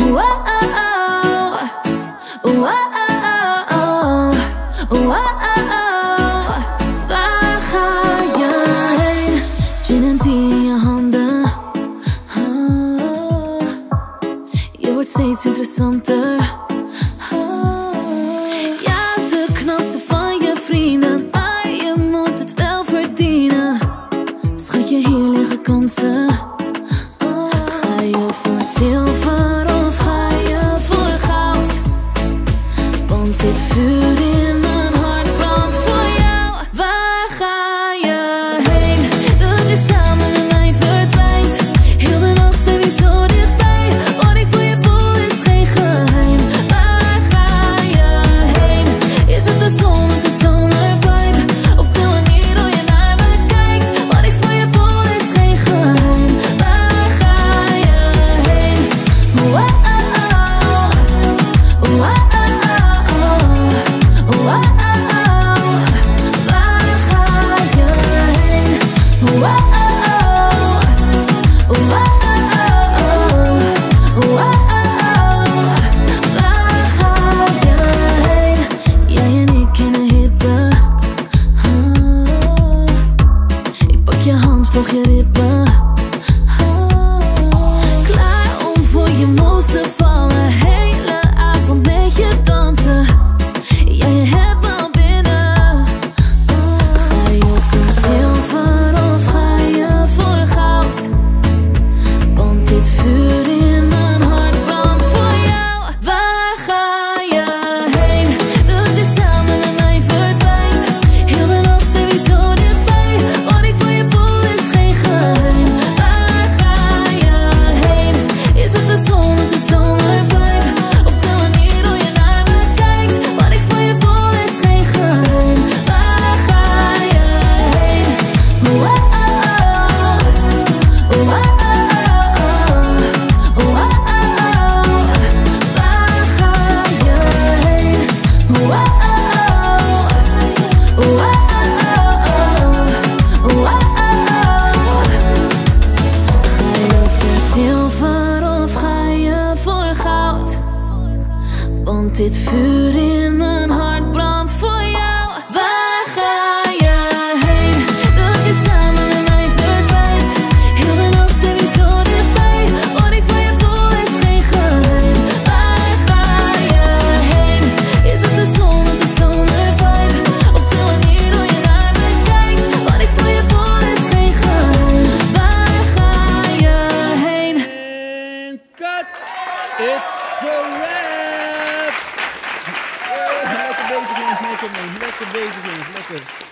Waar ga je heen? Gin en tea in je handen. Je wordt steeds interessanter. Ja, de knalste van je vrienden, maar je moet het wel verdienen. Schatje, hier liggen kansen. Ga je voor zilver of ga je voor goud? Want dit vuur in mijn hart brandt voor jou. Waar ga je heen? Dat je samen met mij verdwijnt. Heel de nacht ben je zo dichtbij. Wat ik voor je voel is geen geheim. Waar ga je heen? Is het de zon of de zomervibe? Of de manier hoe je naar me kijkt? Wat ik voor je voel is geen geheim. Waar ga je heen? Jij en ik in een hitte. Ik pak je hand, volg je rippen. Klaar om voor je mond te vallen. Hele avond met je dansen. Ja, je hebt me al binnen. Ga je voor zilver of ga je voor goud? Want dit vuur in mijn hart brandt voor jou. Waar ga je heen? Dat je samen met mij verdwijnt. Heel de nacht ben je zo dichtbij. Wat ik voor je voel is geen geheim. Waar ga je heen? Is het de zon of de zomervibe? Of de manier hoe je naar me kijkt? Wat ik voor je voel is geen geheim. Waar ga je heen? Waar ga je heen? Ga je voor zilver of ga je voor goud? Want dit vuur in mijn hart brandt voor jou. Waar ga je heen? Dat je samen met mij verdwijnt. Heel de nacht ben je zo dichtbij. Wat ik voor je voel is geen geheim. Waar ga je heen? Is het de zon of de zomervibe? Of de manier hoe je naar me kijkt? Wat ik voor je voel is geen geheim. Waar ga je heen? En cut! It's a wrap! Lekker bezig jongens, lekker man. Lekker bezig jongens, lekker.